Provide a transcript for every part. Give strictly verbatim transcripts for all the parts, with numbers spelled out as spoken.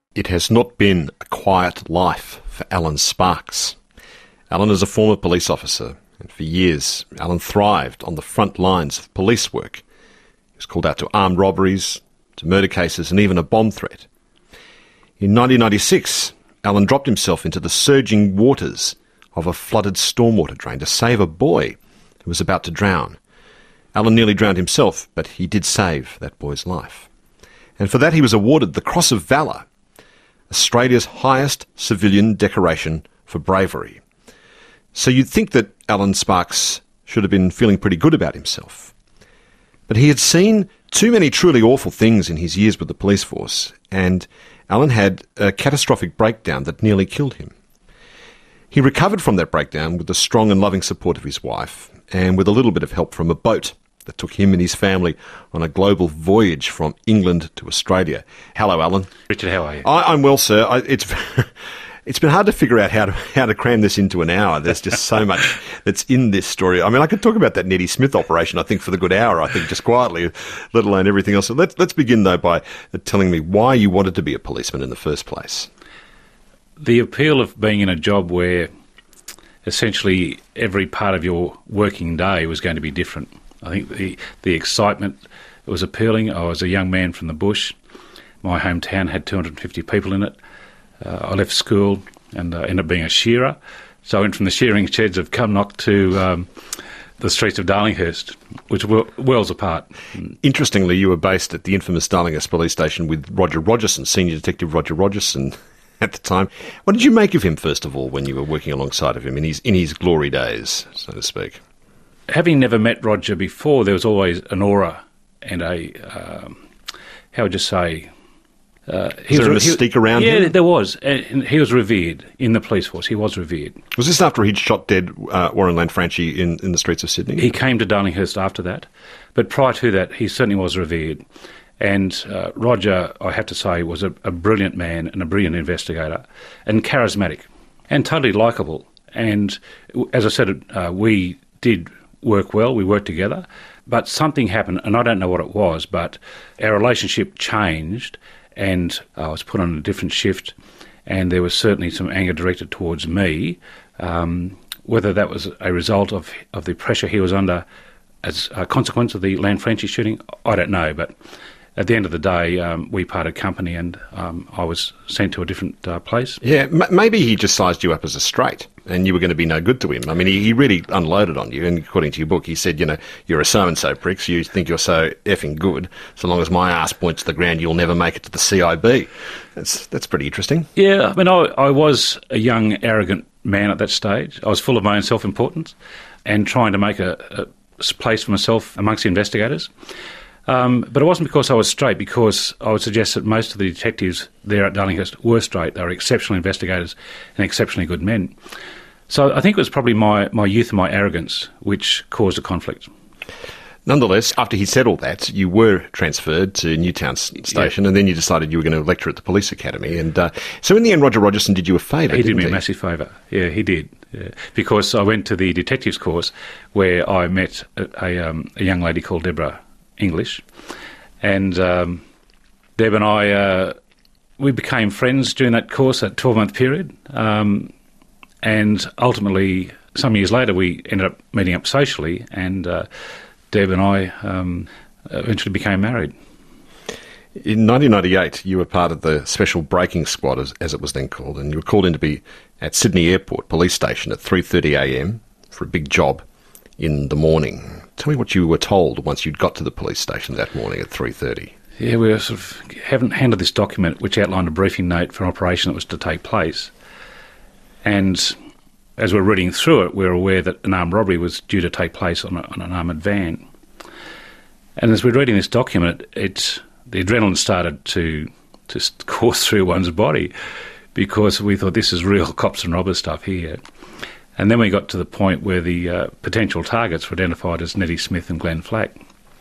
It has not been a quiet life for Alan Sparks. Alan is a former police officer, and for years Alan thrived on the front lines of police work. He was called out to armed robberies, to murder cases, and even a bomb threat. In nineteen ninety-six, Alan dropped himself into the surging waters of a flooded stormwater drain to save a boy who was about to drown. Alan nearly drowned himself, but he did save that boy's life. And for that he was awarded the Cross of Valour, Australia's highest civilian decoration for bravery. So you'd think that Alan Sparks should have been feeling pretty good about himself. But he had seen too many truly awful things in his years with the police force, and Alan had a catastrophic breakdown that nearly killed him. He recovered from that breakdown with the strong and loving support of his wife, and with a little bit of help from a boat that took him and his family on a global voyage from England to Australia. Hello, Alan. Richard, how are you? I, I'm well, sir. I, it's it's been hard to figure out how to how to cram this into an hour. There's just so much that's in this story. I mean, I could talk about that Nettie Smith operation, I think, for the good hour, I think, just quietly, let alone everything else. So let's, let's begin, though, by telling me why you wanted to be a policeman in the first place. The appeal of being in a job where essentially every part of your working day was going to be different. I think the the excitement was appealing. I was a young man from the bush. My hometown had two hundred fifty people in it. Uh, I left school and uh, ended up being a shearer. So I went from the shearing sheds of Cumnock to um, the streets of Darlinghurst, which were worlds apart. Interestingly, you were based at the infamous Darlinghurst Police Station with Roger Rogerson, Senior Detective Roger Rogerson, at the time. What did you make of him, first of all, when you were working alongside of him in his in his glory days, so to speak? Having never met Roger before, there was always an aura and a, um, how would you say... Uh, was there a mystique around yeah, him? Yeah, there was. And he was revered in the police force. He was revered. Was this after he'd shot dead uh, Warren Lanfranchi in, in the streets of Sydney? He came to Darlinghurst after that. But prior to that, he certainly was revered. And uh, Roger, I have to say, was a, a brilliant man and a brilliant investigator and charismatic and totally likeable. And as I said, uh, we did work well, we worked together, but something happened, and I don't know what it was, but our relationship changed, and I was put on a different shift, and there was certainly some anger directed towards me. Um, whether that was a result of, of the pressure he was under as a consequence of the Lanfranchi shooting, I don't know, but at the end of the day, um, we parted company and um, I was sent to a different uh, place. Yeah, m- maybe he just sized you up as a straight and you were going to be no good to him. I mean, he, he really unloaded on you, and according to your book, he said, you know, you're a so-and-so prick, so you think you're so effing good. So long as my ass points to the ground, you'll never make it to the C I B. That's that's pretty interesting. Yeah, I mean, I, I was a young, arrogant man at that stage. I was full of my own self-importance and trying to make a, a place for myself amongst the investigators. Um, but it wasn't because I was straight, because I would suggest that most of the detectives there at Darlinghurst were straight. They were exceptional investigators and exceptionally good men. So I think it was probably my, my youth and my arrogance which caused a conflict. Nonetheless, after he said all that, you were transferred to Newtown Station, yeah. And then you decided you were going to lecture at the police academy. And uh, so in the end, Roger Rogerson did you a favour, He didn't did me he? a massive favour. Yeah, he did. Yeah. Because I went to the detectives course where I met a, a, um, a young lady called Deborah English, and um, Deb and I, uh, we became friends during that course, that twelve-month period, um, and ultimately, some years later, we ended up meeting up socially, and uh, Deb and I um, eventually became married. In nineteen ninety-eight, you were part of the Special Braking Squad, as, as it was then called, and you were called in to be at Sydney Airport Police Station at three thirty a m for a big job in the morning. Tell me what you were told once you'd got to the police station that morning at three thirty. Yeah, we were sort of haven't handed this document which outlined a briefing note for an operation that was to take place. And as we were reading through it, we were aware that an armed robbery was due to take place on, a, on an armoured van. And as we were reading this document, it, the adrenaline started to just course through one's body, because we thought, this is real cops and robbers stuff here. And then we got to the point where the uh, potential targets were identified as Nettie Smith and Glenn Flack.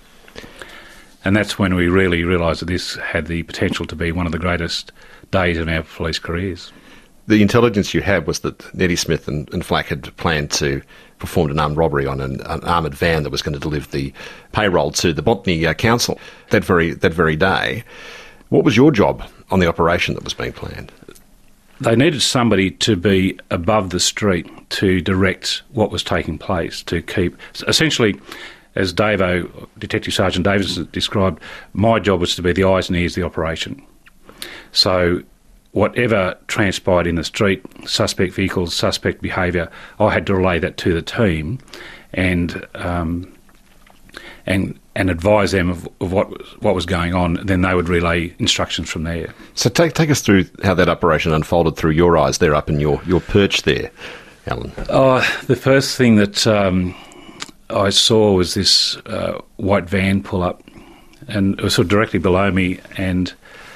And that's when we really realised that this had the potential to be one of the greatest days in our police careers. The intelligence you had was that Nettie Smith and, and Flack had planned to perform an armed robbery on an, an armoured van that was going to deliver the payroll to the Botany uh, Council that very that very day. What was your job on the operation that was being planned? They needed somebody to be above the street to direct what was taking place, to keep... Essentially, as Davo, Detective Sergeant Davis described, my job was to be the eyes and ears of the operation. So whatever transpired in the street, suspect vehicles, suspect behaviour, I had to relay that to the team and um, and and advise them of, of what was, what was going on. Then they would relay instructions from there. So take take us through how that operation unfolded through your eyes there up in your, your perch there, Alan. Oh, the first thing that um, I saw was this uh, white van pull up, and it was sort of directly below me, and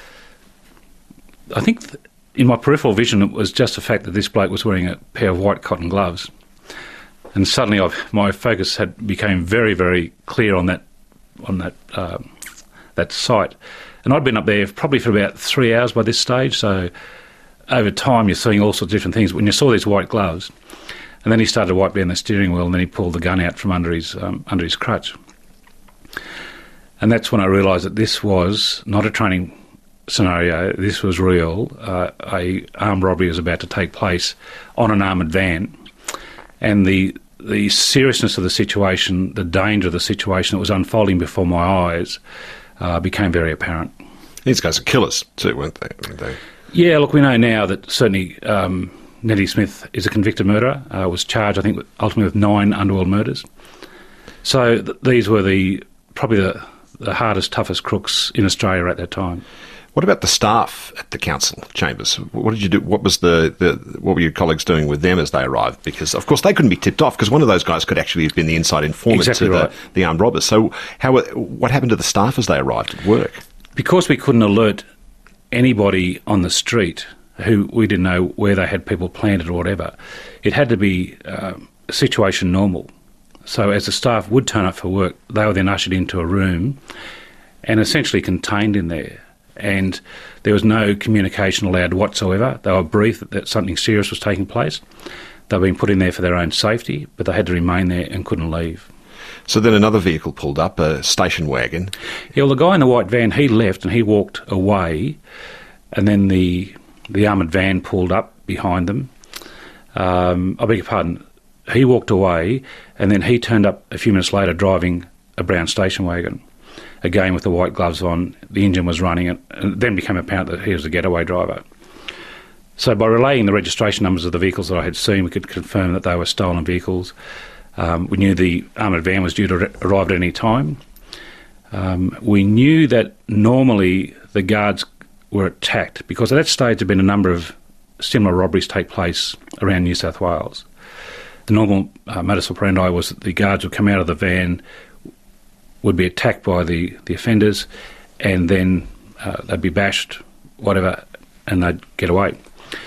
I think th- in my peripheral vision it was just the fact that this bloke was wearing a pair of white cotton gloves. And suddenly I've, my focus had became very, very clear on that on that uh, that site. And I'd been up there probably for about three hours by this stage, so over time you're seeing all sorts of different things. When you saw these white gloves, and then he started to wipe down the steering wheel, and then he pulled the gun out from under his um, under his crutch. And that's when I realised that this was not a training scenario, this was real. Uh, a armed robbery was about to take place on an armoured van. And the the seriousness of the situation, the danger of the situation that was unfolding before my eyes uh, became very apparent. These guys are killers too, weren't they? I mean, they... Yeah, look, we know now that certainly um, Nettie Smith is a convicted murderer, uh, was charged, I think, with, ultimately with nine underworld murders. So th- these were the probably the, the hardest, toughest crooks in Australia at that time. What about the staff at the council chambers? What did you do? What was the, the what were your colleagues doing with them as they arrived? Because of course they couldn't be tipped off, because one of those guys could actually have been the inside informant exactly to right. the, the armed robbers. So how what happened to the staff as they arrived at work? Because we couldn't alert anybody on the street who we didn't know where they had people planted or whatever, it had to be uh, situation normal. So as the staff would turn up for work, they were then ushered into a room and essentially contained in there. And there was no communication allowed whatsoever. They were briefed that, that something serious was taking place. They were being put in there for their own safety, but they had to remain there and couldn't leave. So then another vehicle pulled up, a station wagon. Yeah, well, the guy in the white van, he left and he walked away, and then the the armoured van pulled up behind them. Um, I beg your pardon. He walked away, and then he turned up a few minutes later driving a brown station wagon. Again with the white gloves on, the engine was running, and it then became apparent that he was a getaway driver. So by relaying the registration numbers of the vehicles that I had seen, we could confirm that they were stolen vehicles. Um, we knew the armoured van was due to re- arrive at any time. Um, we knew that normally the guards were attacked, because at that stage there had been a number of similar robberies take place around New South Wales. The normal uh, modus operandi was that the guards would come out of the van, would be attacked by the, the offenders, and then uh, they'd be bashed, whatever, and they'd get away.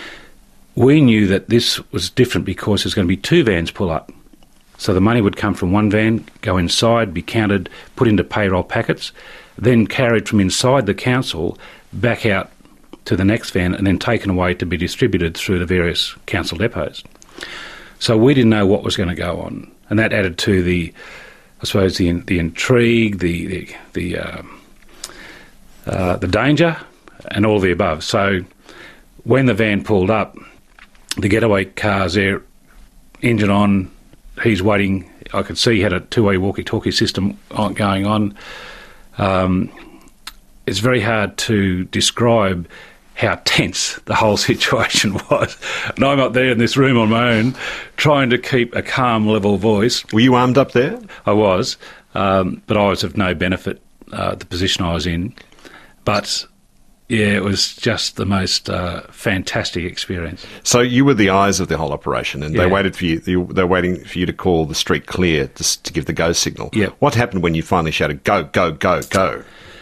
We knew that this was different because there's going to be two vans pull up. So the money would come from one van, go inside, be counted, put into payroll packets, then carried from inside the council back out to the next van and then taken away to be distributed through the various council depots. So we didn't know what was going to go on, and that added to the I suppose the the intrigue, the the the, uh, uh, the danger, and all of the above. So when the van pulled up, the getaway car's there, engine on, he's waiting. I could see he had a two-way walkie-talkie system on, going on. Um, it's very hard to describe how tense the whole situation was. And I'm up there in this room on my own, trying to keep a calm, level voice. Were you armed up there? I was, um, but I was of no benefit, uh, the position I was in. But, yeah, it was just the most uh, fantastic experience. So you were the eyes of the whole operation, and Yeah. they waited for you. They were waiting for you to call the street clear to, to give the go signal. Yeah. What happened when you finally shouted, "Go, go, go, go"?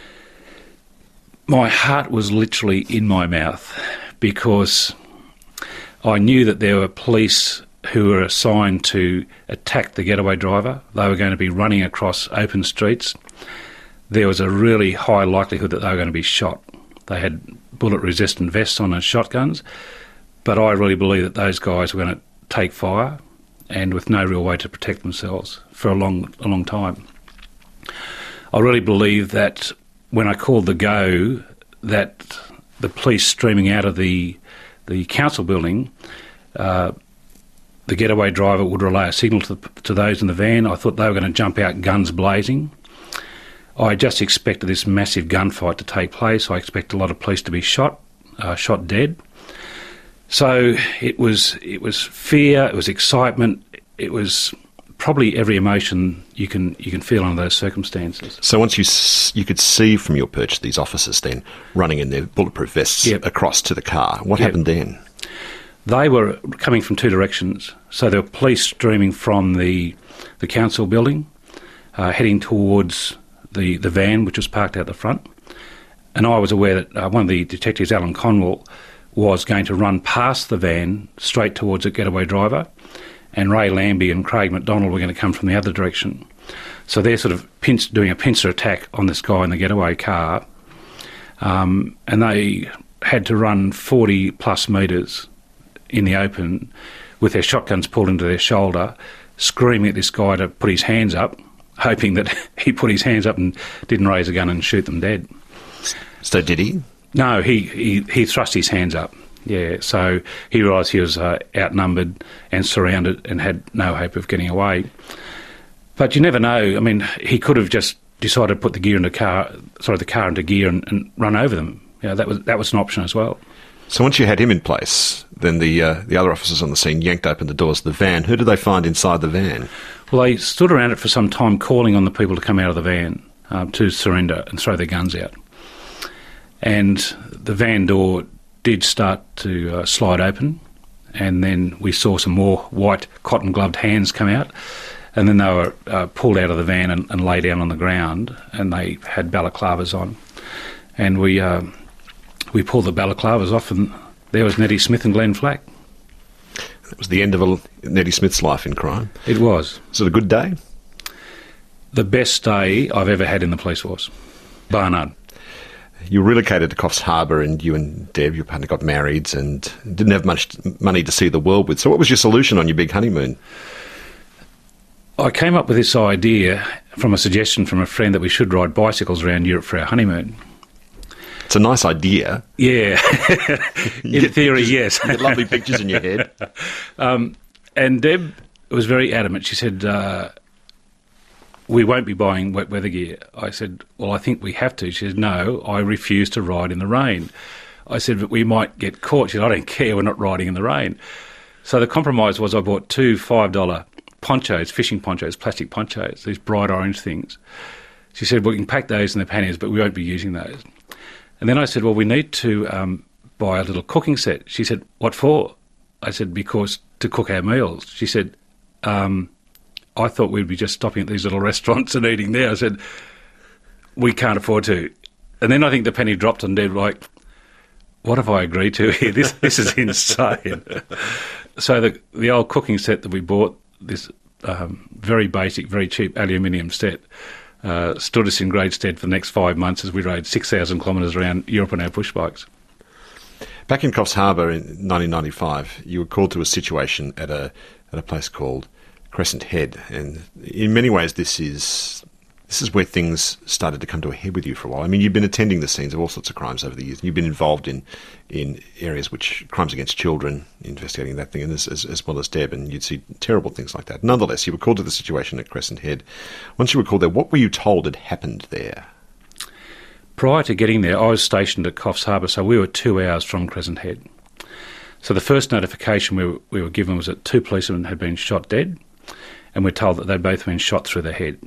My heart was literally in my mouth, because I knew that there were police who were assigned to attack the getaway driver. They were going to be running across open streets. There was a really high likelihood that they were going to be shot. They had bullet-resistant vests on and shotguns, but I really believe that those guys were going to take fire, and with no real way to protect themselves for a long, a long time. I really believe that when I called the go, that the police streaming out of the the council building, uh, the getaway driver would relay a signal to, to those in the van. I thought they were going to jump out, guns blazing. I just expected this massive gunfight to take place. I expected a lot of police to be shot, uh, shot dead. So it was it was fear, it was excitement, it was probably every emotion you can you can feel under those circumstances. So once you s- you could see from your perch these officers then running in their bulletproof vests Yep. across to the car. What Yep. happened then? They were coming from two directions. So there were police streaming from the the council building, uh, heading towards the, the van, which was parked out the front. And I was aware that uh, one of the detectives, Alan Conwell, was going to run past the van straight towards the getaway driver, and Ray Lambie and Craig McDonald were going to come from the other direction. So they're sort of pinch, doing a pincer attack on this guy in the getaway car, um, and they had to run forty plus metres in the open with their shotguns pulled into their shoulder, screaming at this guy to put his hands up, hoping that he put his hands up and didn't raise a gun and shoot them dead. So did he? No, he, he, he thrust his hands up, yeah. So he realised he was uh, outnumbered and surrounded and had no hope of getting away. But you never know. I mean, he could have just decided to put the gear into car, sorry, the car into gear and, and run over them. You know, that was that was an option as well. So once you had him in place, then the uh, the other officers on the scene yanked open the doors of the van. Who did they find inside the van? Well, they stood around it for some time, calling on the people to come out of the van um, to surrender and throw their guns out. And the van door did start to uh, slide open, and then we saw some more white cotton-gloved hands come out, and then they were uh, pulled out of the van and, and lay down on the ground, and they had balaclavas on. And we uh, we pulled the balaclavas off, and there was Nettie Smith and Glenn Flack. It was the end of a, Nettie Smith's life in crime. It was. Was it a good day? The best day I've ever had in the police force, bar none. You relocated to Coffs Harbour, and you and Deb, your partner, got married and didn't have much money to see the world with. So what was your solution on your big honeymoon? I came up with this idea from a suggestion from a friend that we should ride bicycles around Europe for our honeymoon. It's a nice idea. Yeah, in get theory, pictures- yes. You get lovely pictures in your head. Um, and Deb was very adamant. She said, uh, we won't be buying wet weather gear. I said, well, I think we have to. She said, no, I refuse to ride in the rain. I said, but we might get caught. She said, I don't care, we're not riding in the rain. So the compromise was I bought two five dollar ponchos, fishing ponchos, plastic ponchos, these bright orange things. She said, well, we can pack those in the panniers, but we won't be using those. And then I said, well, we need to um, buy a little cooking set. She said, what for? I said, because to cook our meals. She said, um, I thought we'd be just stopping at these little restaurants and eating there. I said, we can't afford to. And then I think the penny dropped on Deb, like, what have I agreed to here? This this is insane. So the the old cooking set that we bought, this um, very basic, very cheap aluminium set, uh, stood us in great stead for the next five months as we rode six thousand kilometres around Europe on our push bikes. Back in Coffs Harbour in nineteen ninety-five, you were called to a situation at a at a place called Crescent Head, and in many ways this is this is where things started to come to a head with you for a while. I mean, you've been attending the scenes of all sorts of crimes over the years. You've been involved in in areas which crimes against children, investigating that thing, and as, as, as well as Deb, and you'd see terrible things like that. Nonetheless, you were called to the situation at Crescent Head. Once you were called there, what were you told had happened there? Prior to getting there, I was stationed at Coffs Harbour, so we were two hours from Crescent Head. So the first notification we were, we were given was that two policemen had been shot dead, and we're told that they'd both been shot through the head.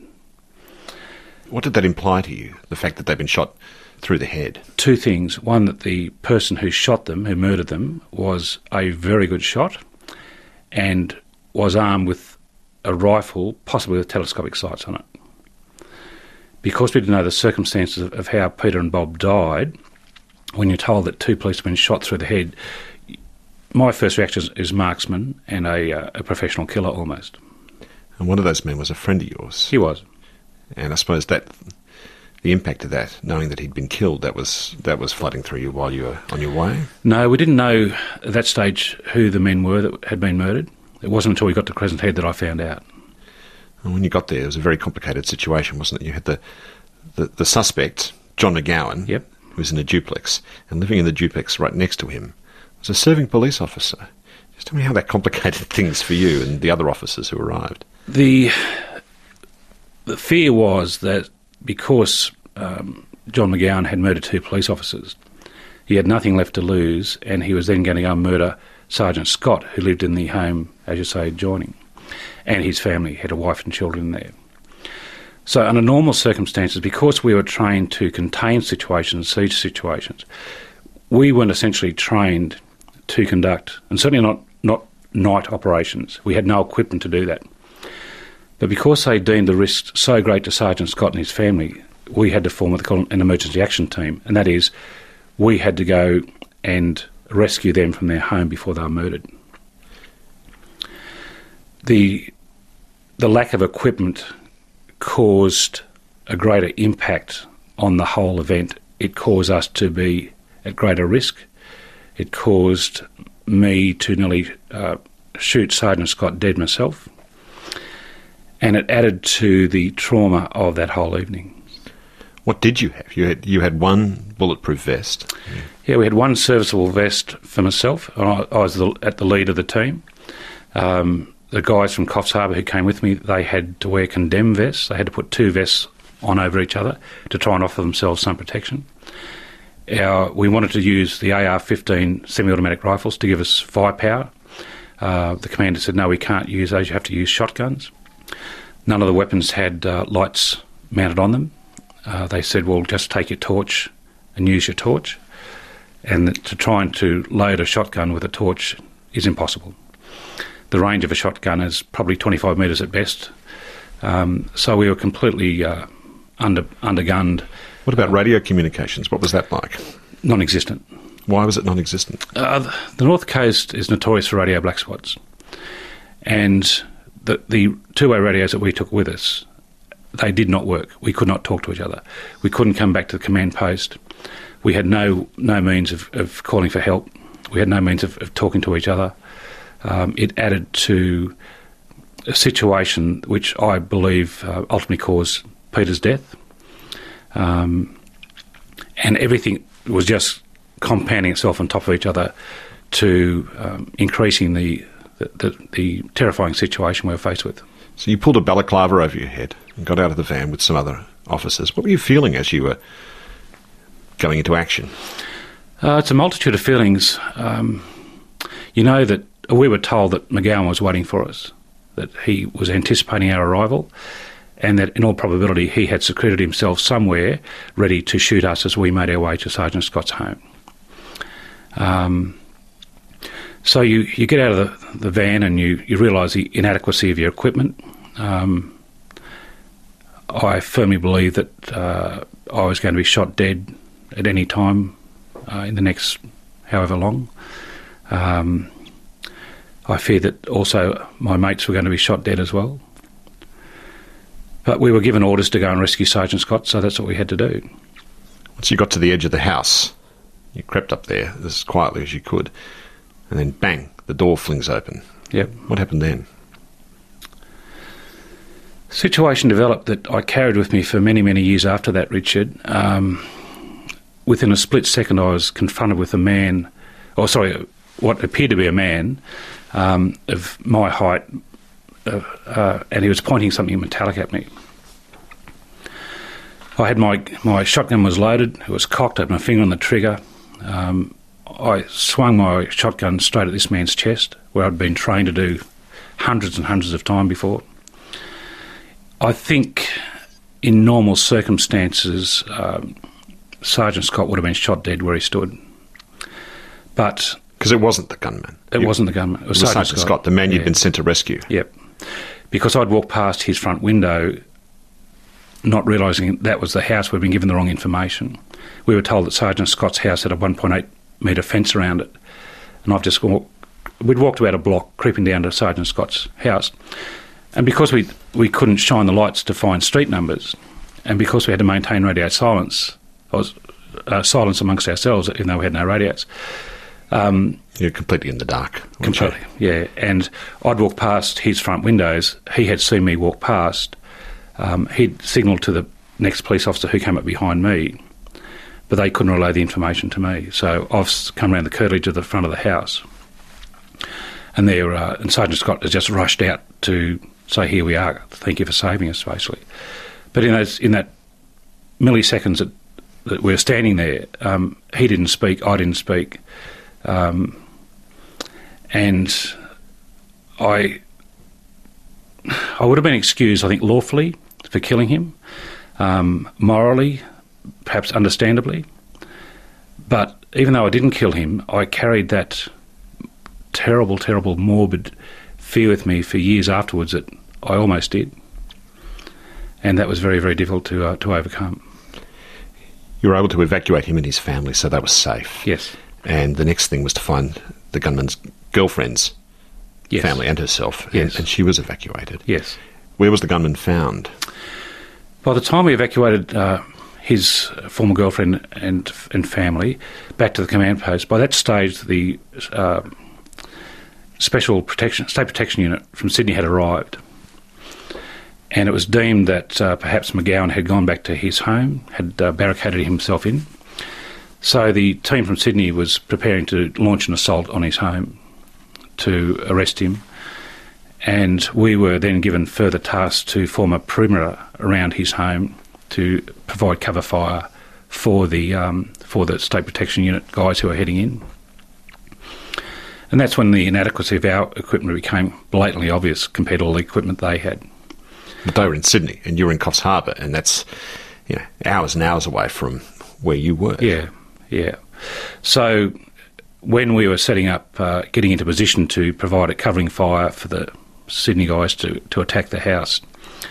What did that imply to you, the fact that they'd been shot through the head? Two things. One, that the person who shot them, who murdered them, was a very good shot and was armed with a rifle, possibly with telescopic sights on it. Because we didn't know the circumstances of, of how Peter and Bob died, when you're told that two policemen shot through the head, my first reaction is, is marksman and a, uh, a professional killer almost. And one of those men was a friend of yours. He was. And I suppose that the impact of that, knowing that he'd been killed, that was that was flooding through you while you were on your way? No, we didn't know at that stage who the men were that had been murdered. It wasn't until we got to Crescent Head that I found out. And when you got there, it was a very complicated situation, wasn't it? You had the, the, the suspect, John McGowan, Yep. who was in a duplex, and living in the duplex right next to him was a serving police officer. Just tell me how that complicated things for you and the other officers who arrived. The, the fear was that because um, John McGowan had murdered two police officers, he had nothing left to lose, and he was then going to go and murder Sergeant Scott, who lived in the home, as you say, adjoining, and his family had a wife and children there. So under normal circumstances, because we were trained to contain situations, siege situations, we weren't essentially trained to conduct, and certainly not, not night operations. We had no equipment to do that. But because they deemed the risk so great to Sergeant Scott and his family, we had to form what they call an emergency action team, and that is, we had to go and rescue them from their home before they were murdered. The, the lack of equipment caused a greater impact on the whole event. It caused us to be at greater risk. It caused me to nearly uh, shoot Sergeant Scott dead myself. And it added to the trauma of that whole evening. What did you have? You had you had one bulletproof vest. Yeah, we had one serviceable vest for myself. I, I was the, at the lead of the team. Um, the guys from Coffs Harbour who came with me, they had to wear condemned vests. They had to put two vests on over each other to try and offer themselves some protection. Our, we wanted to use the A R fifteen semi-automatic rifles to give us firepower. Uh, the commander said, no, we can't use those, you have to use shotguns. None of the weapons had uh, lights mounted on them. Uh, they said, well, just take your torch and use your torch. And to try and to load a shotgun with a torch is impossible. The range of a shotgun is probably twenty-five metres at best. Um, so we were completely uh, under undergunned. What about radio communications? What was that like? Non-existent. Why was it non-existent? Uh, the North Coast is notorious for radio black spots. And the, the two-way radios that we took with us, they did not work. We could not talk to each other. We couldn't come back to the command post. We had no no means of, of calling for help. We had no means of, of talking to each other. Um, it added to a situation which I believe uh, ultimately caused Peter's death. Um, and everything was just compounding itself on top of each other to um, increasing the, the, the, the terrifying situation we were faced with. So you pulled a balaclava over your head and got out of the van with some other officers. What were you feeling as you were going into action? Uh, it's a multitude of feelings. Um, you know that we were told that McGowan was waiting for us, that he was anticipating our arrival, and that in all probability he had secreted himself somewhere ready to shoot us as we made our way to Sergeant Scott's home. Um, so you, you get out of the, the van and you, you realise the inadequacy of your equipment. Um, I firmly believe that uh, I was going to be shot dead at any time uh, in the next however long. Um, I feared that also my mates were going to be shot dead as well. But we were given orders to go and rescue Sergeant Scott, so that's what we had to do. Once you got to the edge of the house, you crept up there as quietly as you could, and then bang, the door flings open. Yep. What happened then? Situation developed that I carried with me for many, many years after that, Richard. Um, within a split second I was confronted with a man, or sorry, what appeared to be a man um, of my height, uh, uh, and he was pointing something metallic at me. I had my, my shotgun was loaded, it was cocked, I had my finger on the trigger. Um, I swung my shotgun straight at this man's chest, where I'd been trained to do hundreds and hundreds of times before. I think in normal circumstances, um, Sergeant Scott would have been shot dead where he stood. But because it wasn't the gunman. It you, wasn't the gunman. It was, it was Sergeant, Sergeant Scott. Scott, the man yeah. you'd been sent to rescue. Yep. Because I'd walked past his front window, not realising that was the house. We'd been given the wrong information. We were told that Sergeant Scott's house had a one point eight metre fence around it. And I've just walked, we'd walked about a block, creeping down to Sergeant Scott's house. And because we we couldn't shine the lights to find street numbers, and because we had to maintain radio silence, or uh, silence amongst ourselves, even though we had no radios. Um, You're completely in the dark. Completely, you? yeah. And I'd walked past his front windows. He had seen me walk past. Um, he'd signalled to the next police officer who came up behind me. but they couldn't relay the information to me. So I've come around the curtilage of the front of the house, and there, uh, and Sergeant Scott has just rushed out to say, "Here we are. Thank you for saving us," basically. But in those, in that milliseconds that, that we were standing there, um, he didn't speak, I didn't speak, um, and I, I would have been excused, I think, lawfully for killing him, um, morally, perhaps understandably. But even though I didn't kill him, I carried that terrible, terrible, morbid fear with me for years afterwards that I almost did. And that was very, very difficult to uh, to overcome. You were able to evacuate him and his family, so that was safe. Yes. And the next thing was to find the gunman's girlfriend's yes. family and herself, yes. and, and she was evacuated. Yes. Where was the gunman found? By the time we evacuated uh, his former girlfriend and and family back to the command post, by that stage the uh, Special Protection State Protection Unit from Sydney had arrived, and it was deemed that uh, perhaps McGowan had gone back to his home, had uh, barricaded himself in. So the team from Sydney was preparing to launch an assault on his home to arrest him, and we were then given further tasks to form a perimeter around his home to provide cover fire for the um, for the State Protection Unit guys who were heading in. And that's when the inadequacy of our equipment became blatantly obvious compared to all the equipment they had. But they were in Sydney, and you were in Coffs Harbour, and that's, you know, hours and hours away from where you were. Yeah, yeah. So when we were setting up, uh, getting into position to provide a covering fire for the Sydney guys to, to attack the house,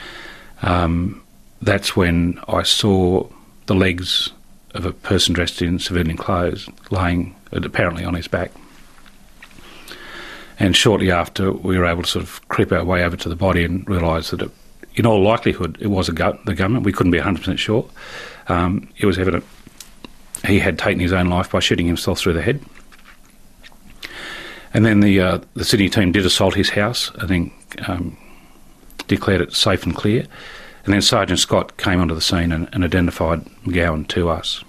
um, that's when I saw the legs of a person dressed in civilian clothes laying apparently on his back. And shortly after, we were able to sort of creep our way over to the body and realise that, it, in all likelihood, it was a gun, the gunman. We couldn't be one hundred percent sure. Um, it was evident he had taken his own life by shooting himself through the head. And then the uh, the Sydney team did assault his house, I think, um, declared it safe and clear. And then Sergeant Scott came onto the scene and, and identified McGowan to us.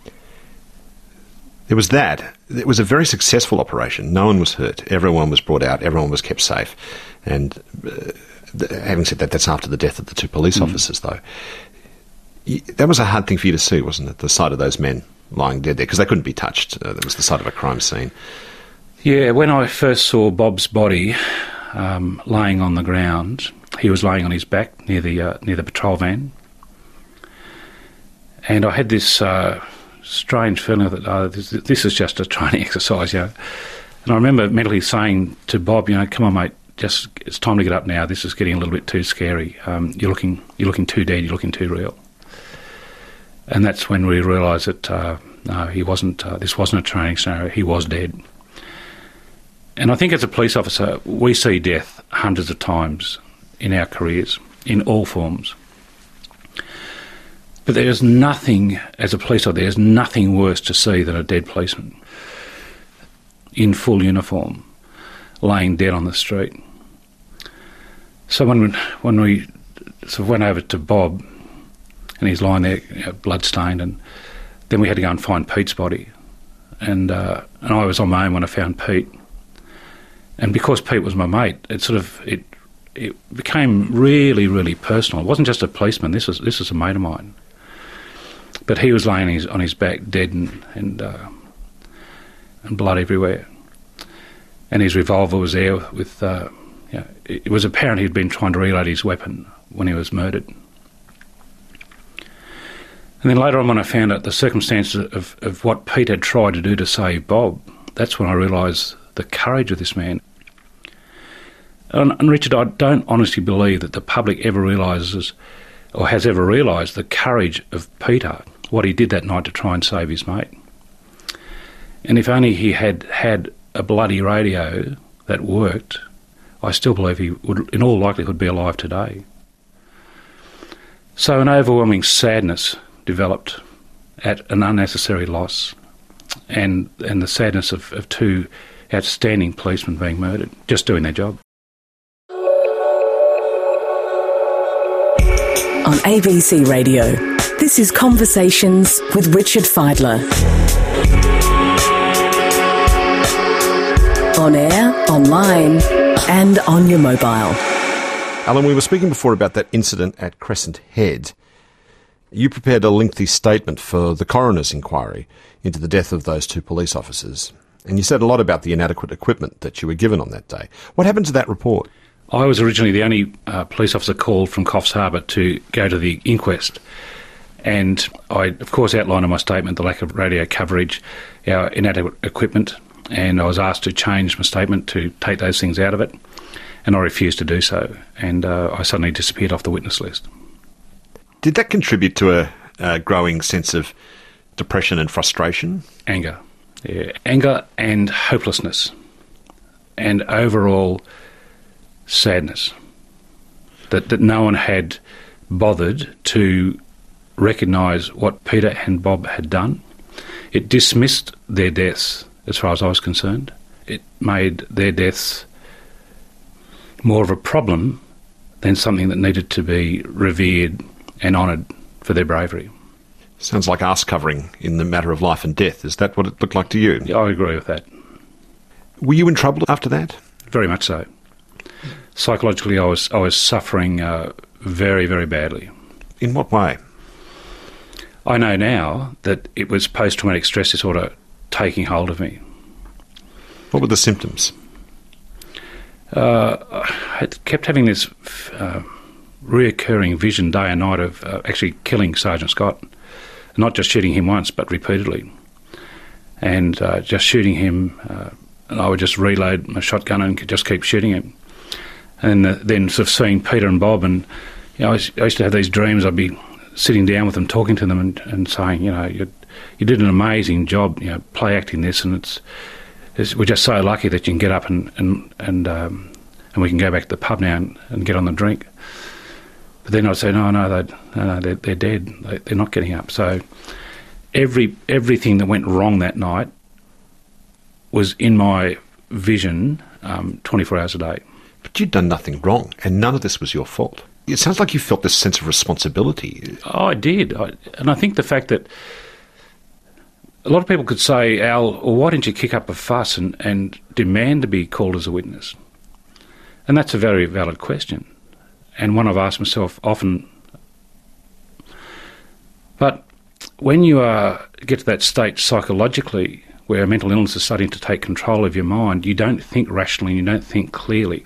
There was that. It was a very successful operation. No one was hurt. Everyone was brought out. Everyone was kept safe. And uh, th- having said that, that's after the death of the two police mm. officers, though. Y- that was a hard thing for you to see, wasn't it? The sight of those men lying dead there, because they couldn't be touched. Uh, that was the site of a crime scene. Yeah, when I first saw Bob's body um, laying on the ground, he was laying on his back near the uh, near the patrol van, and I had this uh, strange feeling that oh, this, this is just a training exercise, you know. And I remember mentally saying to Bob, you know, come on, mate, just it's time to get up now. This is getting a little bit too scary. Um, you're looking you're looking too dead. You're looking too real. And that's when we realised that uh, no, he wasn't. Uh, this wasn't a training scenario. He was dead. And I think as a police officer, we see death hundreds of times in our careers, in all forms. But there's nothing, as a police officer, there's nothing worse to see than a dead policeman in full uniform, laying dead on the street. So when when we sort of went over to Bob, and he's lying there, you know, blood-stained, and then we had to go and find Pete's body. And, uh, and I was on my own when I found Pete. And because Pete was my mate, it sort of it it became really, really personal. It wasn't just a policeman. This was this was a mate of mine. But he was laying his, on his back, dead and and, uh, and blood everywhere. And his revolver was there. With uh, you know, it, it was apparent he'd been trying to reload his weapon when he was murdered. And then later on, when I found out the circumstances of, of what Pete had tried to do to save Bob, that's when I realised the courage of this man. And, and Richard, I don't honestly believe that the public ever realises or has ever realised the courage of Peter, what he did that night to try and save his mate. And if only he had had a bloody radio that worked, I still believe he would, in all likelihood, be alive today. So an overwhelming sadness developed at an unnecessary loss, and and the sadness of, of two outstanding policemen being murdered, just doing their job. On A B C Radio, This is Conversations with Richard Fidler. On air, online, and on your mobile. Alan, we were speaking before about that incident at Crescent Head. You prepared a lengthy statement for the coroner's inquiry into the death of those two police officers, and you said a lot about the inadequate equipment that you were given on that day. What happened to that report? I was originally the only uh, police officer called from Coffs Harbour to go to the inquest, and I, of course, outlined in my statement the lack of radio coverage, our inadequate equipment, and I was asked to change my statement to take those things out of it, and I refused to do so, and uh, I suddenly disappeared off the witness list. Did that contribute to a, a growing sense of depression and frustration? Anger. Yeah. Anger and hopelessness, and overall sadness that, that no one had bothered to recognise what Peter and Bob had done. It dismissed their deaths as far as I was concerned. It made their deaths more of a problem than something that needed to be revered and honoured for their bravery. Sounds like arse covering in the matter of life and death. Is that what it looked like to you? I agree with that. Were you in trouble after that? Very much so. Psychologically, I was I was suffering uh, very, very badly. In what way? I know now that it was post-traumatic stress disorder taking hold of me. What were the symptoms? Uh, I kept having this uh, reoccurring vision day and night of uh, actually killing Sergeant Scott. Not just shooting him once, but repeatedly. And uh, just shooting him, uh, and I would just reload my shotgun and just keep shooting him. And uh, then sort of seeing Peter and Bob, and you know, I, I used to have these dreams. I'd be sitting down with them, talking to them, and, and saying, you know, you you did an amazing job, you know, play acting this, and it's, it's we're just so lucky that you can get up and and and um, and we can go back to the pub now and, and get on the drink. But then I'd say, no, no, they'd, no, no they're, they're dead. They, they're not getting up. So every everything that went wrong that night was in my vision um, twenty-four hours a day. But you'd done nothing wrong, and none of this was your fault. It sounds like you felt this sense of responsibility. Oh, I did. I, and I think the fact that a lot of people could say, Al, well, why didn't you kick up a fuss and, and demand to be called as a witness? And that's a very valid question, and one I've asked myself often. But when you uh, get to that state psychologically where mental illness is starting to take control of your mind, you don't think rationally, you don't think clearly.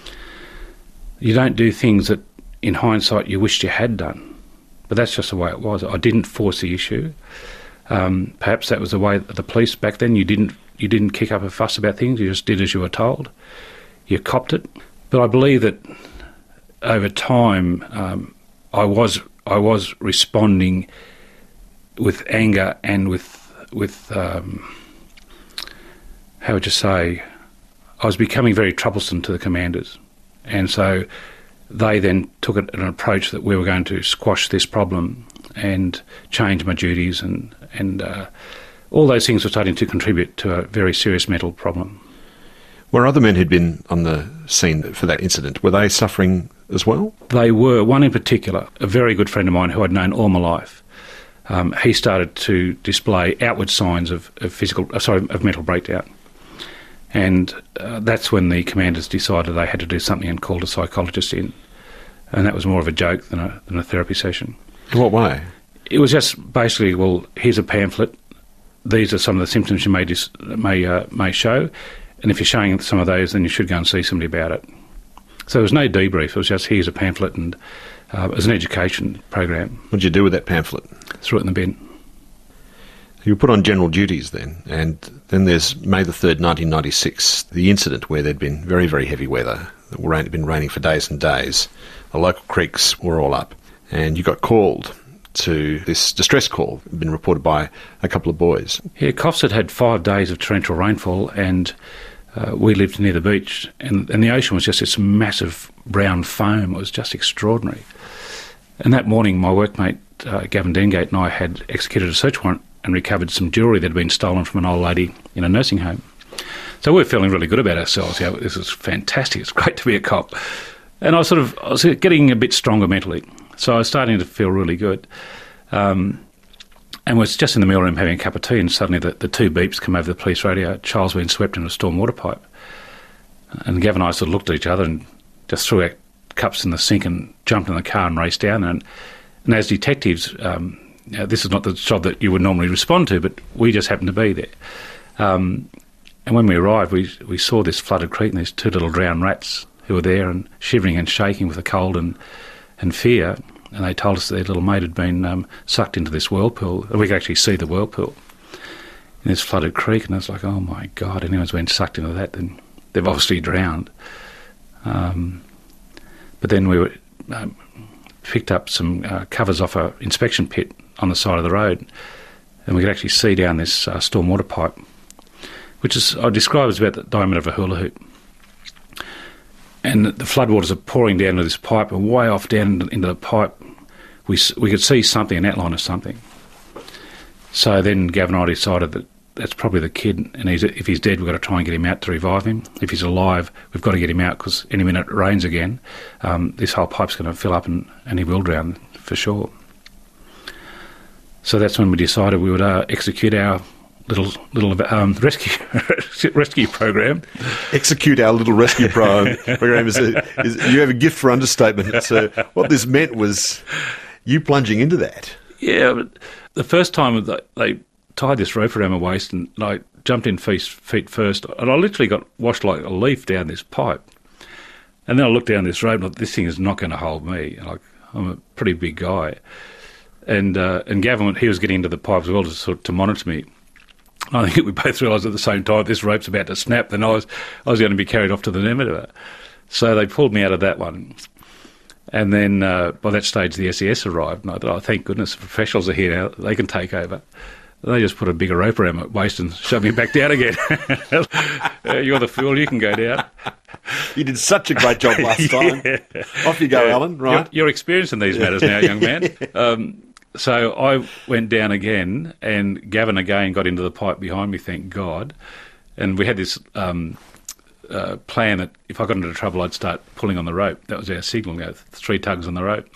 You don't do things that, in hindsight, you wished you had done. But that's just the way it was. I didn't force the issue. Um, perhaps that was the way the police back then. You didn't you didn't kick up a fuss about things. You just did as you were told. You copped it. But I believe that over time, um, I was I was responding with anger and with with um, how would you say? I was becoming very troublesome to the commanders, and so they then took it an approach that we were going to squash this problem and change my duties, and and uh, all those things were starting to contribute to a very serious mental problem. Were other men who'd been on the scene for that incident, were they suffering as well? They were. One in particular, a very good friend of mine who I'd known all my life, um, he started to display outward signs of, of physical, uh, sorry, of mental breakdown. And uh, that's when the commanders decided they had to do something and called a psychologist in. And that was more of a joke than a, than a therapy session. In what way? It was just basically, well, here's a pamphlet. These are some of the symptoms you may dis- may uh, may show. And if you're showing some of those, then you should go and see somebody about it. So there was no debrief. It was just, here's a pamphlet, and uh, it was an education program. What did you do with that pamphlet? Threw it in the bin. You were put on general duties then, and then there's May the third, nineteen ninety-six, the incident where there'd been very, very heavy weather. It had been raining for days and days. The local creeks were all up, and you got called to this distress call, had been reported by a couple of boys. Yeah, Coffs had had five days of torrential rainfall, and uh, we lived near the beach, and, and the ocean was just this massive brown foam. It was just extraordinary. And that morning, my workmate, uh, Gavin Dengate, and I had executed a search warrant and recovered some jewellery that had been stolen from an old lady in a nursing home. So we were feeling really good about ourselves. You know, this is fantastic. It's great to be a cop. And I was sort of I was getting a bit stronger mentally. So I was starting to feel really good. Um, and was just in the meal room having a cup of tea, and suddenly the, the two beeps come over the police radio. A child's been swept into a storm water pipe. And Gav and I sort of looked at each other and just threw our cups in the sink and jumped in the car and raced down. And, and as detectives, um, you know, this is not the job that you would normally respond to, but we just happened to be there. Um, and when we arrived, we we saw this flooded creek and these two little drowned rats who were there and shivering and shaking with the cold and, and fear. And they told us that their little mate had been um, sucked into this whirlpool. And we could actually see the whirlpool in this flooded creek. And I was like, oh, my God, anyone's been sucked into that, then they've obviously drowned. Um, but then we were, um, picked up some uh, covers off an inspection pit on the side of the road, and we could actually see down this uh, storm water pipe, which is, I describe as about the diameter of a hula hoop. And the floodwaters are pouring down into this pipe, and way off down into the pipe, we we could see something, an outline of something. So then Gav and I decided that that's probably the kid, and he's, if he's dead, we've got to try and get him out to revive him. If he's alive, we've got to get him out, because any minute it rains again, um, this whole pipe's going to fill up and, and he will drown for sure. So that's when we decided we would uh, execute our little little um, rescue rescue program. Execute our little rescue pro- program is, a, is you have a gift for understatement. So what this meant was you plunging into that. Yeah, but the first time they, they tied this rope around my waist and I jumped in feet, feet first, and I literally got washed like a leaf down this pipe. And then I looked down this rope and I thought, this thing is not going to hold me. Like, I'm a pretty big guy. And uh, and Gavin, he was getting into the pipe as well to sort of, to monitor me. I think we both realised at the same time, if this rope's about to snap, then I was I was going to be carried off to the Nemeter. So they pulled me out of that one. And then uh, by that stage, the S E S arrived, and I thought, oh, thank goodness, the professionals are here now, they can take over. And they just put a bigger rope around my waist and shoved me back down again. uh, you're the fool, you can go down. You did such a great job last time. Yeah. Off you go, yeah. Alan, right? You're, you're experienced in these matters now, young man. Um, So I went down again, and Gavin again got into the pipe behind me, thank God. And we had this um, uh, plan that if I got into trouble, I'd start pulling on the rope. That was our signal, you know, three tugs on the rope.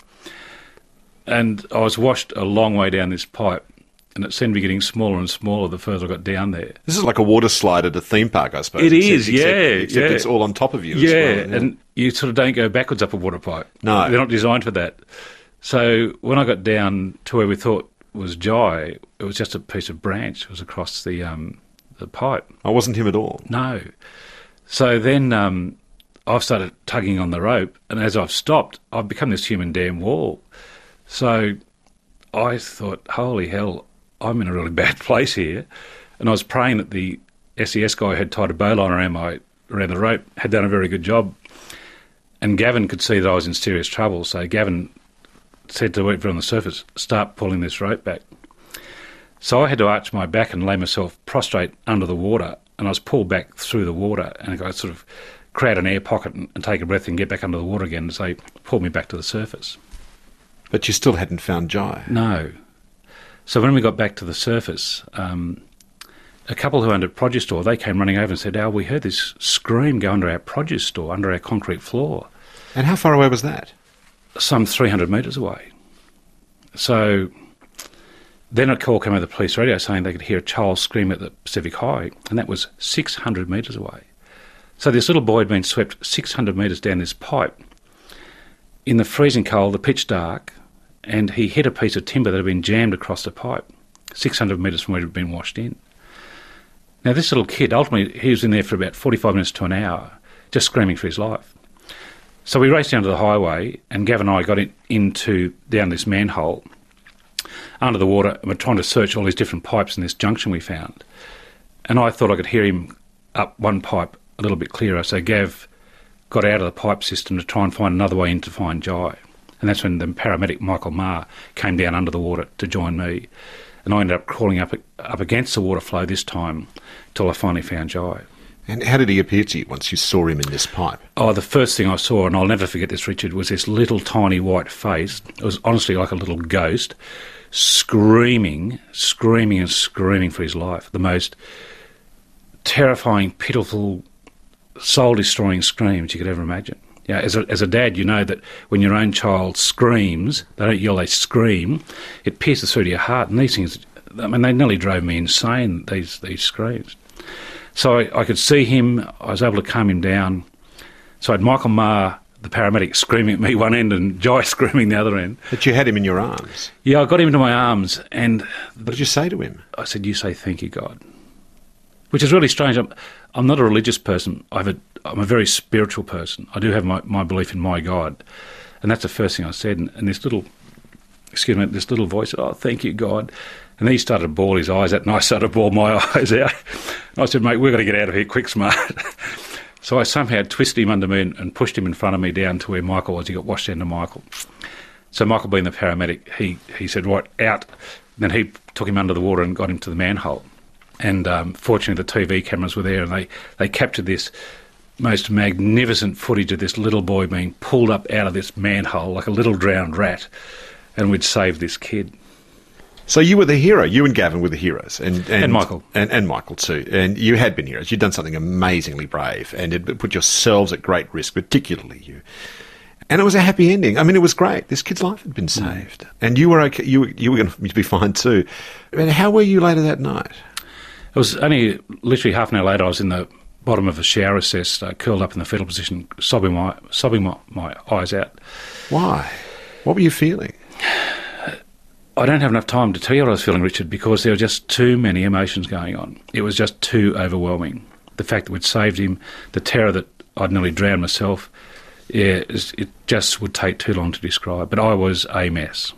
And I was washed a long way down this pipe, and it seemed to be getting smaller and smaller the further I got down there. This is like a water slide at a theme park, I suppose. It except, is, yeah. Except, except yeah. it's all on top of you. Yeah, as well, yeah, and you sort of don't go backwards up a water pipe. No. They're not designed for that. So when I got down to where we thought was Jai, it was just a piece of branch. It was across the um, the pipe. I wasn't him at all. No. So then um, I've started tugging on the rope, and as I've stopped, I've become this human damn wall. So I thought, holy hell, I'm in a really bad place here. And I was praying that the S E S guy who had tied a bowline around my around the rope had done a very good job. And Gavin could see that I was in serious trouble, so Gavin said to everyone on the surface, start pulling this rope back. So I had to arch my back and lay myself prostrate under the water, and I was pulled back through the water, and I sort of create an air pocket and, and take a breath and get back under the water again, so they pulled me back to the surface. But you still hadn't found Jai. No. So when we got back to the surface, um, a couple who owned a produce store, they came running over and said, Al, we heard this scream go under our produce store, under our concrete floor. And how far away was that? Some three hundred metres away. So then a call came over the police radio saying they could hear a child scream at the Pacific High, and that was six hundred metres away. So this little boy had been swept six hundred metres down this pipe in the freezing cold, the pitch dark, and he hit a piece of timber that had been jammed across the pipe, six hundred metres from where it had been washed in. Now this little kid, ultimately he was in there for about forty-five minutes to an hour, just screaming for his life. So we raced down to the highway, and Gav and I got in, into down this manhole under the water, and we're trying to search all these different pipes in this junction we found. And I thought I could hear him up one pipe a little bit clearer, so Gav got out of the pipe system to try and find another way in to find Jai. And that's when the paramedic Michael Marr came down under the water to join me. And I ended up crawling up up against the water flow this time till I finally found Jai. And how did he appear to you once you saw him in this pipe? Oh, the first thing I saw, and I'll never forget this, Richard, was this little tiny white face. It was honestly like a little ghost, screaming, screaming and screaming for his life. The most terrifying, pitiful, soul-destroying screams you could ever imagine. You know, as a, as a dad, you know that when your own child screams, they don't yell, they scream, it pierces through to your heart. And these things, I mean, they nearly drove me insane, these, these screams. So I, I could see him, I was able to calm him down. So I had Michael Marr, the paramedic, screaming at me one end and Jai screaming the other end. But you had him in your arms. Yeah, I got him into my arms and... What did you say to him? I said, you say thank you, God. Which is really strange. I'm, I'm not a religious person. I've a, I'm a very spiritual person. I do have my, my belief in my God. And that's the first thing I said. And, and this little, excuse me, this little voice said, oh, thank you, God. And then he started to bawl his eyes out and I started to bawl my eyes out. And I said, mate, we've got to get out of here quick, smart. So I somehow twisted him under me and, and pushed him in front of me down to where Michael was. He got washed into Michael. So Michael, being the paramedic, he, he said, right, out. And then he took him under the water and got him to the manhole. And um, fortunately the T V cameras were there and they, they captured this most magnificent footage of this little boy being pulled up out of this manhole like a little drowned rat, and we'd saved this kid. So you were the hero. You and Gavin were the heroes. And, and, and Michael. And, and Michael too. And you had been heroes. You'd done something amazingly brave and it put yourselves at great risk, particularly you. And it was a happy ending. I mean, it was great. This kid's life had been saved. Mm. And you were okay. You, you were going to be fine too. I mean, how were you later that night? It was only literally half an hour later, I was in the bottom of a shower recess, uh, curled up in the fetal position, sobbing my sobbing my, my eyes out. Why? What were you feeling? I don't have enough time to tell you what I was feeling, Richard, because there were just too many emotions going on. It was just too overwhelming. The fact that we'd saved him, the terror that I'd nearly drowned myself, yeah, it just would take too long to describe. But I was a mess.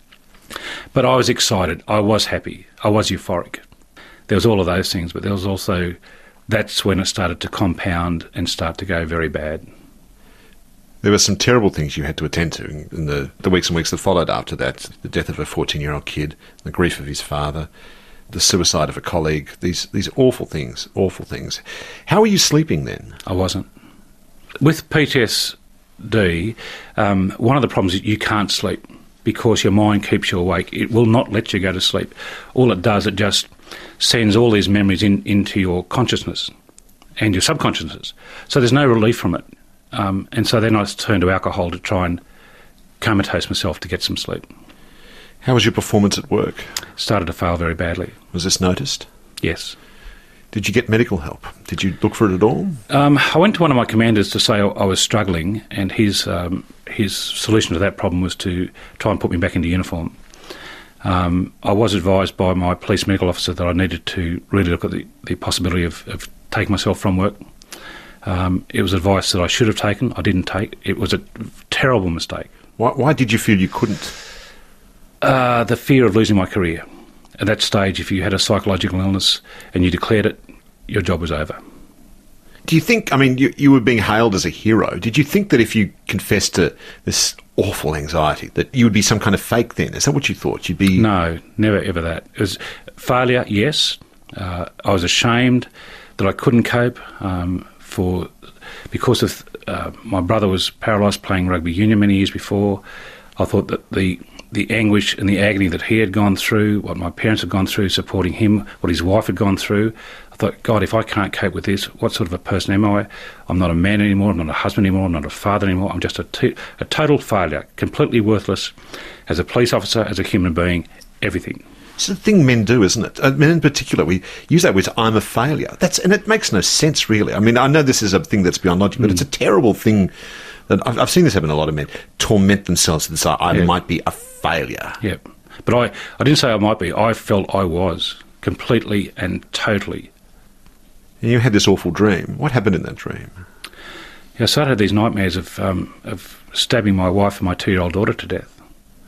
But I was excited. I was happy. I was euphoric. There was all of those things, but there was also, that's when it started to compound and start to go very bad. There were some terrible things you had to attend to in the, the weeks and weeks that followed after that. The death of a fourteen-year-old kid, the grief of his father, the suicide of a colleague, these these awful things, awful things. How were you sleeping then? I wasn't. With P T S D, um, one of the problems is you can't sleep because your mind keeps you awake. It will not let you go to sleep. All it does, it just sends all these memories in, into your consciousness and your subconsciousness. So there's no relief from it. Um, and so then I turned to alcohol to try and comatose myself to get some sleep. How was your performance at work? Started to fail very badly. Was this noticed? Yes. Did you get medical help? Did you look for it at all? Um, I went to one of my commanders to say I, I was struggling, and his um, his solution to that problem was to try and put me back into uniform. Um, I was advised by my police medical officer that I needed to really look at the, the possibility of, of taking myself from work. Um, it was advice that I should have taken. I didn't take. It was a terrible mistake. Why, why did you feel you couldn't? Uh, the fear of losing my career. At that stage, if you had a psychological illness and you declared it, your job was over. Do you think, I mean, you, you were being hailed as a hero. Did you think that if you confessed to this awful anxiety, that you would be some kind of fake then? Is that what you thought? You'd be... No, never ever that. It was failure, yes. Uh, I was ashamed that I couldn't cope um, for because of uh, my brother was paralysed playing rugby union many years before. I thought that the the anguish and the agony that he had gone through, what my parents had gone through supporting him, what his wife had gone through, I thought, God, if I can't cope with this, what sort of a person am I? I'm not a man anymore, I'm not a husband anymore, I'm not a father anymore, I'm just a, t- a total failure, completely worthless as a police officer, as a human being, everything. It's the thing men do, isn't it? I mean, in particular, we use that word, I'm a failure. That's and it makes no sense, really. I mean, I know this is a thing that's beyond logic, but mm. it's a terrible thing. That I've, I've seen this happen to a lot of men, torment themselves to decide, I yeah. might be a failure. Yeah, but I, I didn't say I might be. I felt I was, completely and totally. And you had this awful dream. What happened in that dream? Yeah, I started to have these nightmares of, um, of stabbing my wife and my two-year-old daughter to death.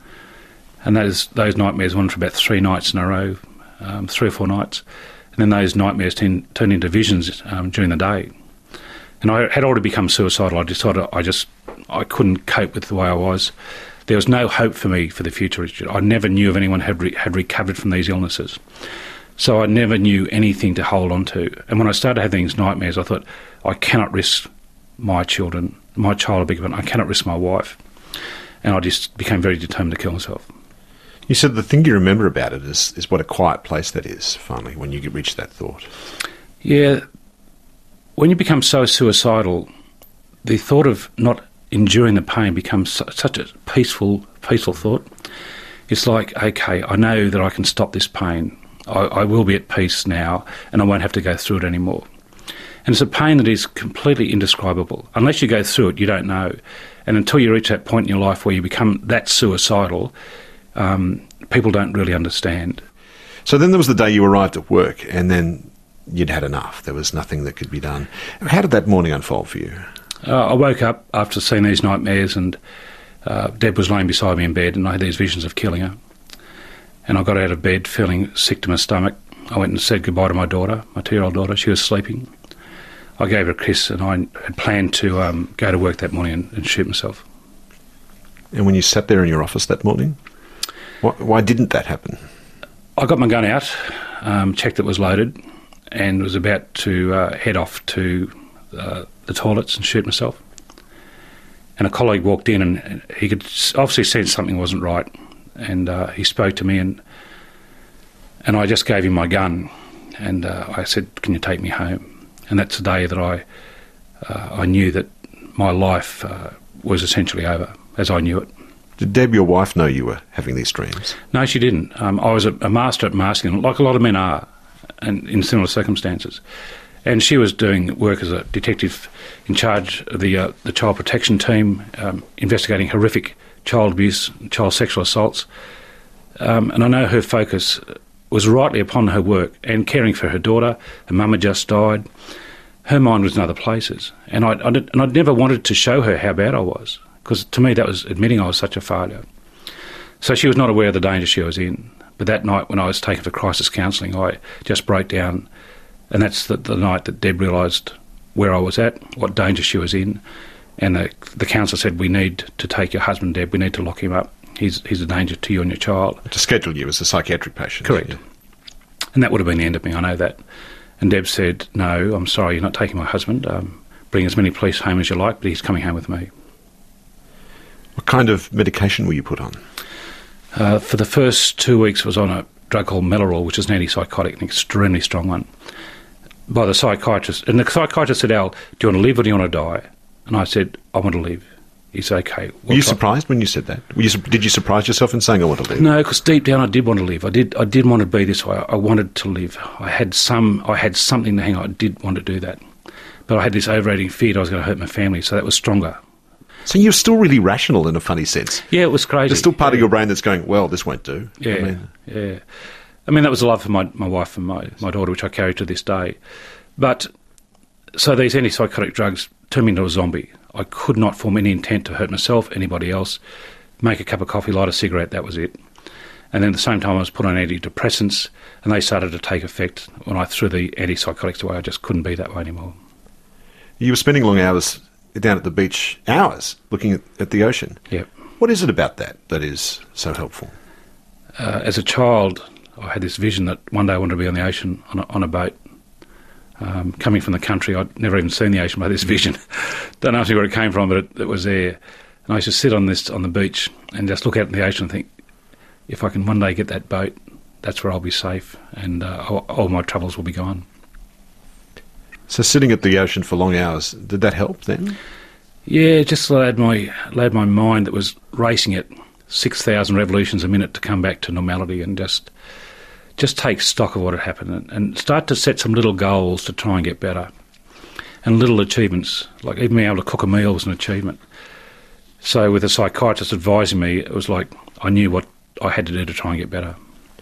And those, those nightmares went for about three nights in a row, um, three or four nights. And then those nightmares turned, turned into visions um, during the day. And I had already become suicidal. I decided I just, I couldn't cope with the way I was. There was no hope for me for the future, Richard. I never knew if anyone had re- had recovered from these illnesses. So I never knew anything to hold on to. And when I started having these nightmares, I thought, I cannot risk my children, my child, I cannot risk my wife. And I just became very determined to kill myself. You said the thing you remember about it is, is what a quiet place that is, finally, when you reach that thought. Yeah. When you become so suicidal, the thought of not enduring the pain becomes su- such a peaceful, peaceful thought. It's like, okay, I know that I can stop this pain. I, I will be at peace now, and I won't have to go through it anymore. And it's a pain that is completely indescribable. Unless you go through it, you don't know. And until you reach that point in your life where you become that suicidal, um, people don't really understand. So then there was the day you arrived at work, and then you'd had enough. There was nothing that could be done. How did that morning unfold for you? Uh, I woke up after seeing these nightmares, and uh, Deb was laying beside me in bed, and I had these visions of killing her. And I got out of bed feeling sick to my stomach. I went and said goodbye to my daughter, my two-year-old daughter. She was sleeping. I gave her a kiss, and I had planned to um, go to work that morning and, and shoot myself. And when you sat there in your office that morning, why, why didn't that happen? I got my gun out, um, checked it was loaded, and was about to uh, head off to uh, the toilets and shoot myself. And a colleague walked in, and he could obviously sense something wasn't right. And uh, he spoke to me, and and I just gave him my gun, and uh, I said, "Can you take me home?" And that's the day that I uh, I knew that my life uh, was essentially over, as I knew it. Did Deb, your wife, know you were having these dreams? No, she didn't. Um, I was a, a master at masking them, like a lot of men are, and in similar circumstances. And she was doing work as a detective in charge of the uh, the child protection team, um, investigating horrific child abuse, child sexual assaults. Um, and I know her focus was rightly upon her work and caring for her daughter. Her mum had just died. Her mind was in other places. And, I, I did, and I'd never wanted to show her how bad I was, because to me that was admitting I was such a failure. So she was not aware of the danger she was in. But that night when I was taken for crisis counselling, I just broke down. And that's the, the night that Deb realised where I was at, what danger she was in. And the, the counsellor said, "We need to take your husband, Deb. We need to lock him up. He's, he's a danger to you and your child." To schedule you as a psychiatric patient. Correct. Yeah. And that would have been the end of me, I know that. And Deb said, "No, I'm sorry, you're not taking my husband. Um, bring as many police home as you like, but he's coming home with me." What kind of medication were you put on? Uh, for the first two weeks I was on a drug called Melarol, which is an antipsychotic, an extremely strong one, by the psychiatrist. And the psychiatrist said, "Al, do you want to live or do you want to die?" And I said, "I want to live." He said, "Okay." Were you surprised when you said that? Were you, did you surprise yourself in saying, "I want to live"? No, because deep down I did want to live. I did. I did want to be this way. I wanted to live. I had some. I had something to hang on. I did want to do that, but I had this overriding fear that I was going to hurt my family. So that was stronger. So you're still really rational in a funny sense. Yeah, it was crazy. There's still part yeah. of your brain that's going, "Well, this won't do." Yeah, I mean, yeah. I mean, that was a love for my, my wife and my, my daughter, which I carry to this day. But so these antipsychotic drugs turned me into a zombie. I could not form any intent to hurt myself, anybody else, make a cup of coffee, light a cigarette, that was it. And then at the same time I was put on antidepressants, and they started to take effect. When I threw the antipsychotics away, I just couldn't be that way anymore. You were spending long hours down at the beach, hours, looking at, at the ocean. Yep. What is it about that that is so helpful? Uh, as a child, I had this vision that one day I wanted to be on the ocean on a, on a boat. Um, coming from the country, I'd never even seen the ocean, but I had this vision. Don't ask me where it came from, but it, it was there. And I used to sit on this on the beach and just look out at the ocean and think, if I can one day get that boat, that's where I'll be safe, and uh, all, all my troubles will be gone. So sitting at the ocean for long hours, did that help then? Yeah, it just allowed my, allowed my mind that was racing at six thousand revolutions a minute to come back to normality and just... just take stock of what had happened and, and start to set some little goals to try and get better. And little achievements, like even being able to cook a meal was an achievement. So with a psychiatrist advising me, it was like I knew what I had to do to try and get better.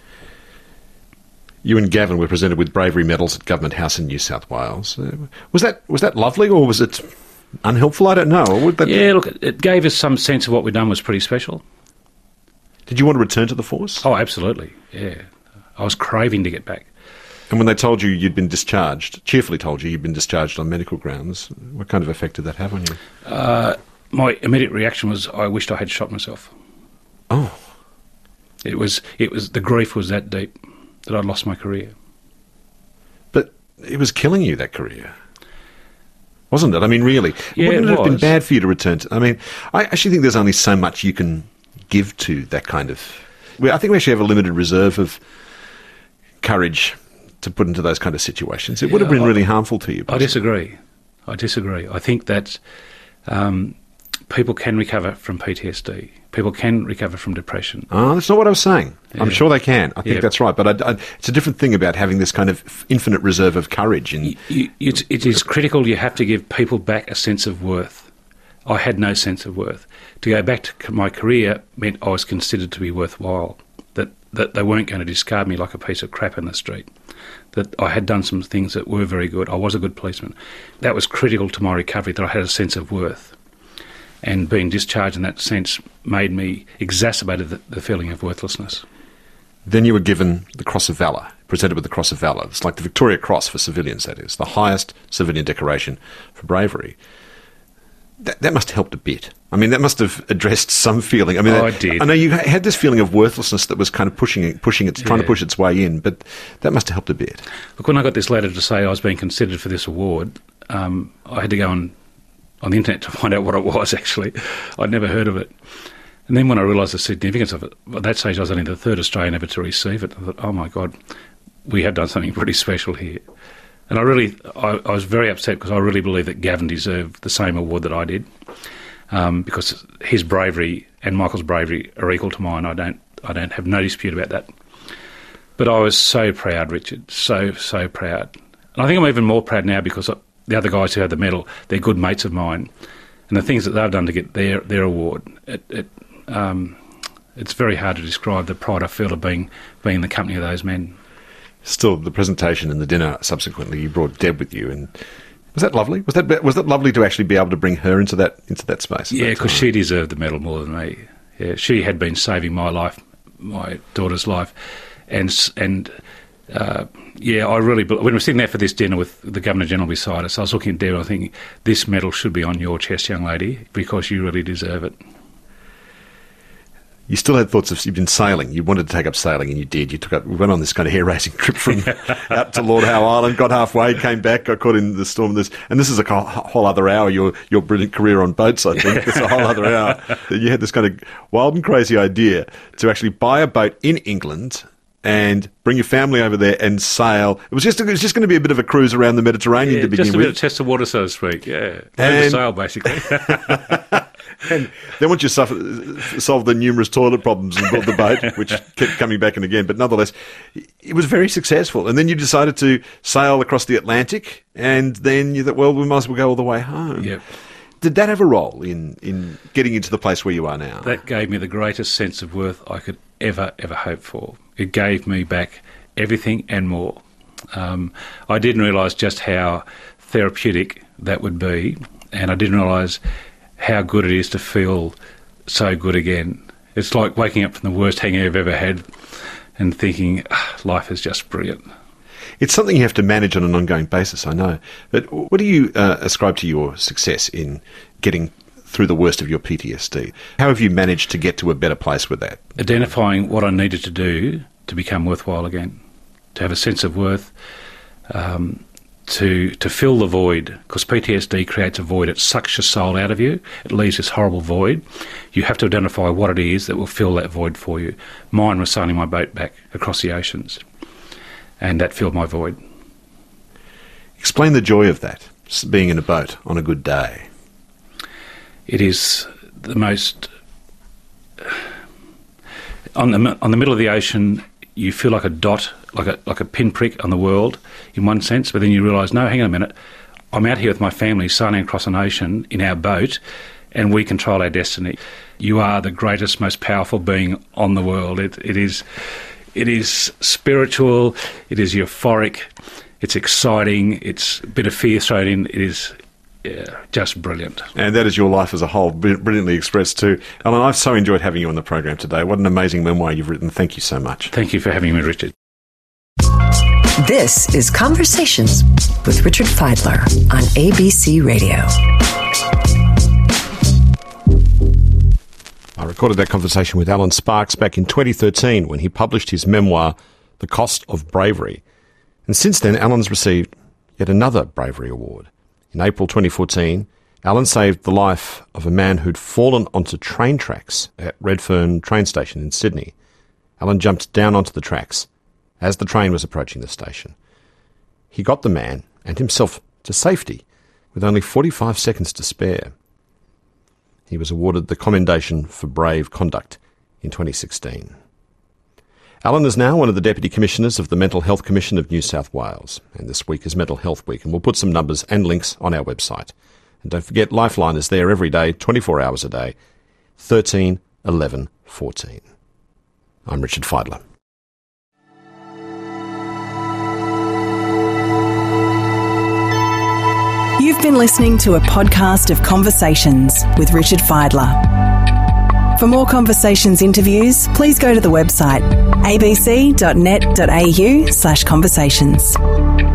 You and Gavin were presented with bravery medals at Government House in New South Wales. Uh, was that was that lovely, or was it unhelpful? I don't know. Would that yeah, look, it, it gave us some sense of what we'd done was pretty special. Did you want to return to the force? Oh, absolutely, yeah. I was craving to get back. And when they told you you'd been discharged, cheerfully told you you'd been discharged on medical grounds, what kind of effect did that have on you? Uh, my immediate reaction was I wished I had shot myself. Oh. It was, it was, the grief was that deep that I'd lost my career. But it was killing you, that career. Wasn't it? I mean, really. Yeah, Wouldn't it, it have been was. bad for you to return to... I mean, I actually think there's only so much you can give to that kind of... I think we actually have a limited reserve of courage to put into those kind of situations. It would Yeah, have been I- really harmful to you. I disagree. I disagree. I think that Um, people can recover from P T S D. People can recover from depression. Oh, that's not what I was saying. Yeah. I'm sure they can. I think yeah. that's right. But I, I, it's a different thing about having this kind of infinite reserve of courage. And you, you, it's, it is critical. You have to give people back a sense of worth. I had no sense of worth. To go back to my career meant I was considered to be worthwhile, that, that they weren't going to discard me like a piece of crap in the street, that I had done some things that were very good. I was a good policeman. That was critical to my recovery, that I had a sense of worth. And being discharged in that sense made me, exacerbated the, the feeling of worthlessness. Then you were given the Cross of Valour, presented with the Cross of Valour. It's like the Victoria Cross for civilians, that is, the highest civilian decoration for bravery. That, that must have helped a bit. I mean, that must have addressed some feeling. I mean, oh, that, I did. I know you had this feeling of worthlessness that was kind of pushing it, pushing it, trying yeah. to push its way in, but that must have helped a bit. Look, when I got this letter to say I was being considered for this award, um, I had to go on, on the internet to find out what it was, actually. I'd never heard of it. And then when I realised the significance of it, at that stage I was only the third Australian ever to receive it. I thought, oh my God, we have done something pretty special here. And I really, I, I was very upset because I really believe that Gavin deserved the same award that I did, um, because his bravery and Michael's bravery are equal to mine. I don't, I don't have no dispute about that. But I was so proud, Richard, so, so proud. And I think I'm even more proud now because the other guys who had the medal, they're good mates of mine. And the things that they've done to get their, their award, it, it, um, it's very hard to describe the pride I feel of being, being in the company of those men. Still, the presentation and the dinner subsequently, you brought Deb with you, and was that lovely? Was that was that lovely to actually be able to bring her into that into that space? Yeah, because she deserved the medal more than me. Yeah, she had been saving my life, my daughter's life, and and uh, yeah, I really when we were sitting there for this dinner with the Governor General beside us, I was looking at Deb and I was thinking, this medal should be on your chest, young lady, because you really deserve it. You still had thoughts of, you've been sailing, you wanted to take up sailing, and you did. You took up, we went on this kind of hair-raising trip from out to Lord Howe Island, got halfway, came back, got caught in the storm. This, and this is a whole other hour, your your brilliant career on boats, I think. It's a whole other hour. You had this kind of wild and crazy idea to actually buy a boat in England and bring your family over there and sail. It was just it was just going to be a bit of a cruise around the Mediterranean yeah, to begin just a with. bit of test of water, so to speak, yeah. And, to sail, basically. And then once you suffer, solved the numerous toilet problems and built the boat, which kept coming back in again, but nonetheless, it was very successful. And then you decided to sail across the Atlantic, and then you thought, well, we might as well go all the way home. Yep. Did that have a role in, in getting into the place where you are now? That gave me the greatest sense of worth I could ever, ever hope for. It gave me back everything and more. Um, I didn't realise just how therapeutic that would be, and I didn't realise how good it is to feel so good again. It's like waking up from the worst hangover I've ever had and thinking, ah, life is just brilliant. It's something you have to manage on an ongoing basis, I know. But what do you uh, ascribe to your success in getting through the worst of your P T S D? How have you managed to get to a better place with that? Identifying what I needed to do to become worthwhile again, to have a sense of worth, um, to to fill the void, because P T S D creates a void. It sucks your soul out of you. It leaves this horrible void. You have to identify what it is that will fill that void for you. Mine was sailing my boat back across the oceans, and that filled my void. Explain the joy of that, being in a boat on a good day. It is the most... On the, on the middle of the ocean, you feel like a dot, like a like a pinprick on the world in one sense, but then you realise, no, hang on a minute, I'm out here with my family sailing across an ocean in our boat and we control our destiny. You are the greatest, most powerful being on the world. It, it is it is spiritual, it is euphoric, it's exciting, it's a bit of fear thrown in, it is... Yeah, just brilliant. And that is your life as a whole, brilliantly expressed too. Alan, I've so enjoyed having you on the program today. What an amazing memoir you've written. Thank you so much. Thank you for having me, Richard. This is Conversations with Richard Fidler on A B C Radio. I recorded that conversation with Alan Sparks back in twenty thirteen when he published his memoir, The Cost of Bravery. And since then, Alan's received yet another bravery award. In April twenty fourteen, Alan saved the life of a man who'd fallen onto train tracks at Redfern train station in Sydney. Alan jumped down onto the tracks as the train was approaching the station. He got the man and himself to safety with only forty-five seconds to spare. He was awarded the Commendation for Brave Conduct in twenty sixteen. Alan is now one of the Deputy Commissioners of the Mental Health Commission of New South Wales, and this week is Mental Health Week, and we'll put some numbers and links on our website. And don't forget, Lifeline is there every day, twenty-four hours a day, thirteen eleven fourteen. I'm Richard Fidler. You've been listening to a podcast of Conversations with Richard Fidler. For more Conversations interviews, please go to the website a b c dot net dot a u slash conversations.